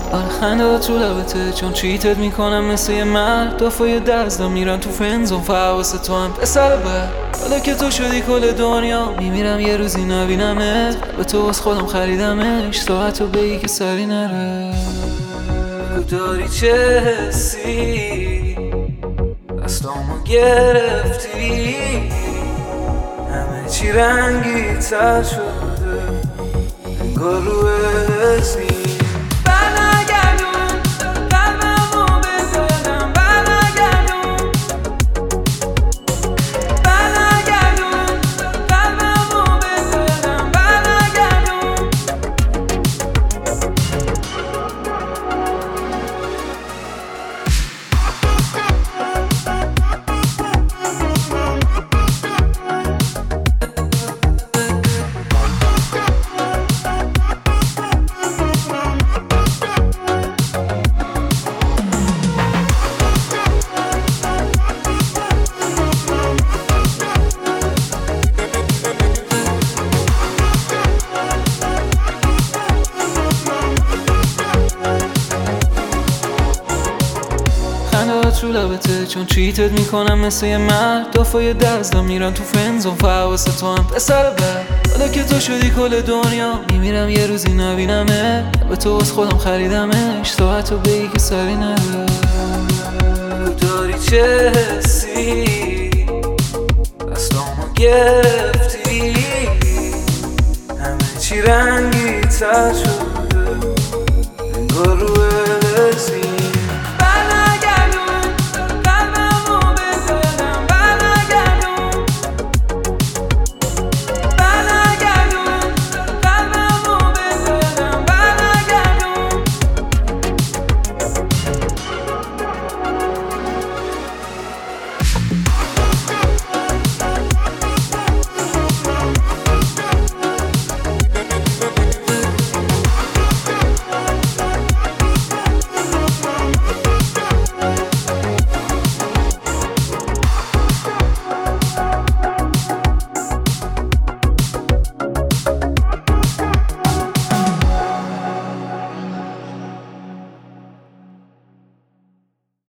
آره خنده تو لبته چون چیتت میکنم مثل یه مرد دافای دزدم میرن تو فنزون فواس تو هم پسر بد. حالا که تو شدی کل دنیا میمیرم یه روزی نبینمت. به تو از خودم خریدمش ساعتو بگی که سری نره. بگو داری چه حسی دستامو گرفتی همه چی رنگی تر شده انگار رو اسمی تو لبته چون چیتت میکنم مثل یه مرد دافای دزدم میرن تو فنزون فواس تو هم پسر بد. حالا که تو شدی کل دنیا میمیرم یه روزی نبینمت. به تو از خودم خریدمش ساعتو بگی که سری نره. بگو داری چه حسی دستامو گرفتی همه چی رنگی تر شده انگار رو